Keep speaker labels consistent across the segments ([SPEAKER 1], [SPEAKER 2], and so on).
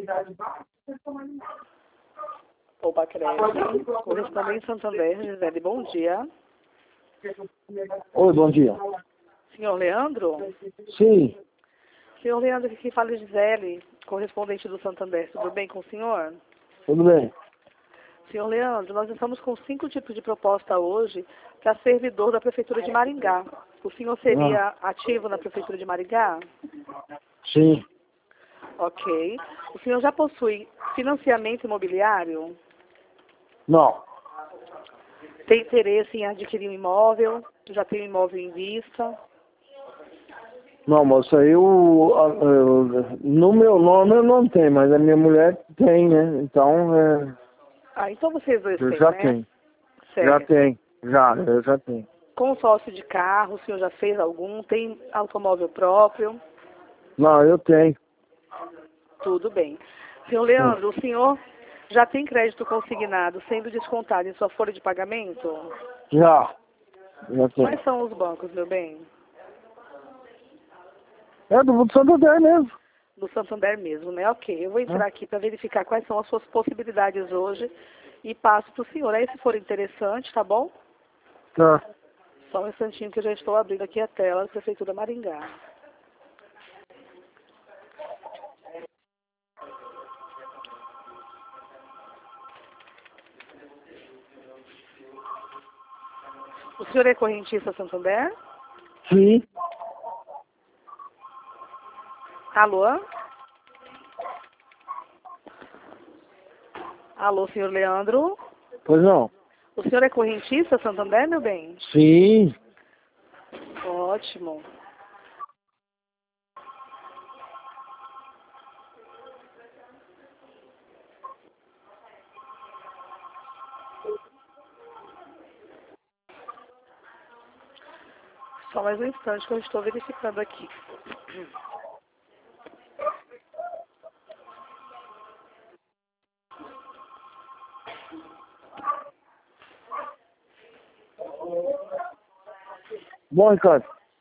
[SPEAKER 1] Opa, Crédito. Correspondente Santander, Gisele, bom dia.
[SPEAKER 2] Oi, bom dia.
[SPEAKER 1] Senhor Leandro?
[SPEAKER 2] Sim,
[SPEAKER 1] Senhor Leandro, aqui fala Gisele, correspondente do Santander. Tudo bem com o senhor?
[SPEAKER 2] tudo bem.
[SPEAKER 1] Senhor Leandro, nós estamos com 5 tipos de proposta hoje para servidor da Prefeitura de Maringá. O senhor seria ativo na Prefeitura de Maringá?
[SPEAKER 2] Sim,
[SPEAKER 1] Ok. O senhor já possui financiamento imobiliário?
[SPEAKER 2] não.
[SPEAKER 1] Tem interesse em adquirir um imóvel? Já tem um imóvel em vista?
[SPEAKER 2] Não, moça, no meu nome eu não tenho, mas a minha mulher tem, né? Então,
[SPEAKER 1] Então vocês dois
[SPEAKER 2] eu
[SPEAKER 1] têm,
[SPEAKER 2] já
[SPEAKER 1] né?
[SPEAKER 2] tenho. Já
[SPEAKER 1] Certo.
[SPEAKER 2] tenho, eu já tenho.
[SPEAKER 1] Consórcio de carro, o senhor já fez algum? Tem automóvel próprio?
[SPEAKER 2] Não, eu tenho.
[SPEAKER 1] Tudo bem. Senhor Leandro, o senhor já tem crédito consignado sendo descontado em sua folha de pagamento?
[SPEAKER 2] Já tenho.
[SPEAKER 1] Quais são os bancos, meu bem?
[SPEAKER 2] É do Santander mesmo.
[SPEAKER 1] Do Santander mesmo, né? Ok. Eu vou entrar aqui para verificar quais são as suas possibilidades hoje e passo para o senhor. Aí, se for interessante, tá bom?
[SPEAKER 2] Tá.
[SPEAKER 1] Só um instantinho que eu já estou abrindo aqui a tela da Prefeitura Maringá. O senhor é correntista Santander?
[SPEAKER 2] Sim,
[SPEAKER 1] Alô? Alô, senhor Leandro?
[SPEAKER 2] pois não.
[SPEAKER 1] O senhor é correntista Santander, meu bem?
[SPEAKER 2] Sim,
[SPEAKER 1] Ótimo. Só mais um instante que eu estou verificando aqui.
[SPEAKER 2] bom, Ricardo.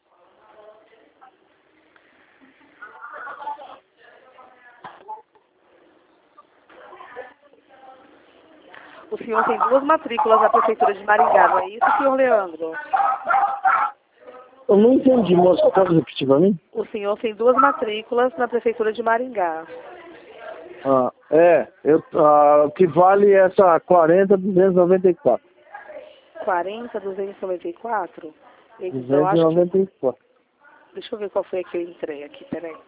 [SPEAKER 1] O senhor tem 2 matrículas na Prefeitura de Maringá, não é isso, senhor Leandro?
[SPEAKER 2] Eu não entendi, moça. Pode repetir pra mim?
[SPEAKER 1] O senhor tem 2 matrículas na Prefeitura de Maringá.
[SPEAKER 2] O que vale essa 40.294.
[SPEAKER 1] 40.294? Eu acho que...
[SPEAKER 2] 294.
[SPEAKER 1] Deixa eu ver qual foi a que eu entrei aqui, peraí.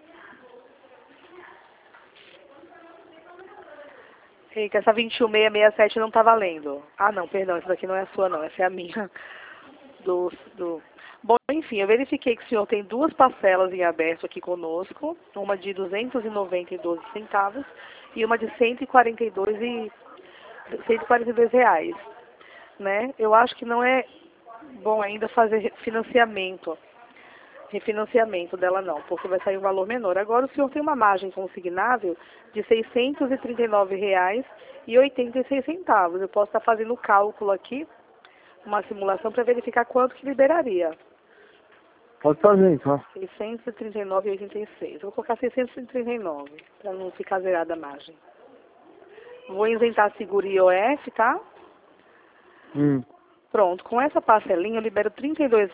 [SPEAKER 1] Eita, essa 21.667 não tá valendo. Ah, não, perdão, essa daqui não é a sua, não. Essa é a minha. Bom, enfim, eu verifiquei que o senhor tem 2 parcelas em aberto aqui conosco. Uma de 290,12 centavos e uma de 142 reais, né? Eu acho que não é bom ainda fazer refinanciamento dela não, porque vai sair um valor menor. Agora o senhor tem uma margem consignável de R$ 639,86. Eu posso estar fazendo o cálculo aqui, uma simulação para verificar quanto que liberaria.
[SPEAKER 2] Pode fazer, então.
[SPEAKER 1] 639,86. Vou colocar 639, para não ficar zerada a margem. Vou isentar seguro IOF, tá? Pronto, com essa parcelinha eu libero R$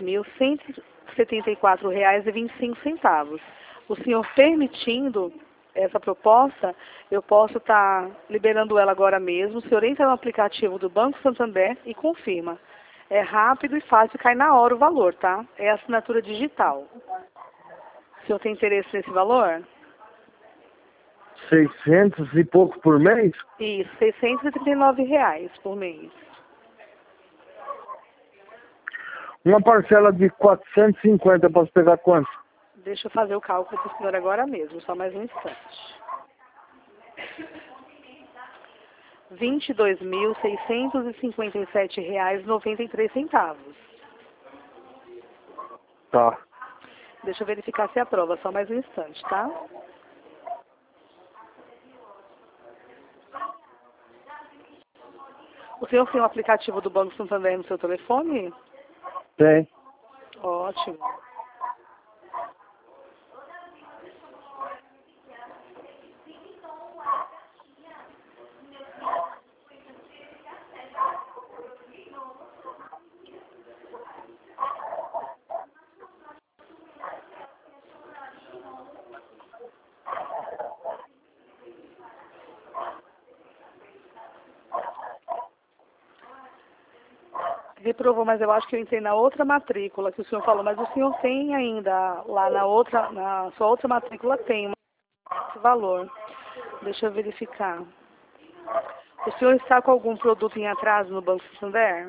[SPEAKER 1] 32.174,25. O senhor permitindo essa proposta, eu posso estar liberando ela agora mesmo. O senhor entra no aplicativo do Banco Santander e confirma. É rápido e fácil, cai na hora o valor, tá? É assinatura digital. O senhor tem interesse nesse valor?
[SPEAKER 2] 600 e pouco por mês?
[SPEAKER 1] Isso, R$ 639 por mês.
[SPEAKER 2] Uma parcela de 450, posso pegar quanto?
[SPEAKER 1] Deixa eu fazer o cálculo para o senhor agora mesmo, só mais um instante. R$ 22.657,93.
[SPEAKER 2] Tá.
[SPEAKER 1] Deixa eu verificar se aprova, só mais um instante, tá? O senhor tem o aplicativo do Banco Santander no seu telefone?
[SPEAKER 2] Tem.
[SPEAKER 1] Ótimo. Reprovou, mas eu acho que eu entrei na outra matrícula que o senhor falou, mas o senhor tem ainda lá na sua outra matrícula tem esse valor. Deixa eu verificar. O senhor está com algum produto em atraso no Banco Santander?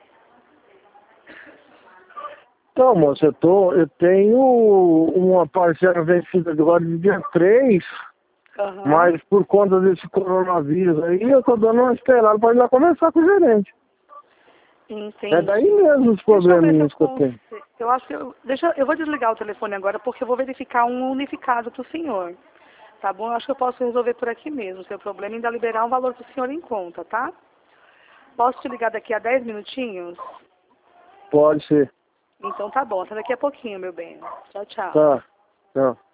[SPEAKER 2] Então, moça, eu tenho uma parcela vencida agora de dia 3, mas por conta desse coronavírus aí, eu tô dando uma esperada para já começar com o gerente.
[SPEAKER 1] Entendi.
[SPEAKER 2] É daí mesmo os probleminhas que eu tenho.
[SPEAKER 1] Eu acho que eu vou desligar o telefone agora porque eu vou verificar um unificado para o senhor. Tá bom? Eu acho que eu posso resolver por aqui mesmo. O seu problema é ainda liberar um valor para o senhor em conta, tá? Posso te ligar daqui a 10 minutinhos?
[SPEAKER 2] Pode ser.
[SPEAKER 1] Então tá bom. Até daqui a pouquinho, meu bem. Tchau, tchau.
[SPEAKER 2] Tá. Tchau.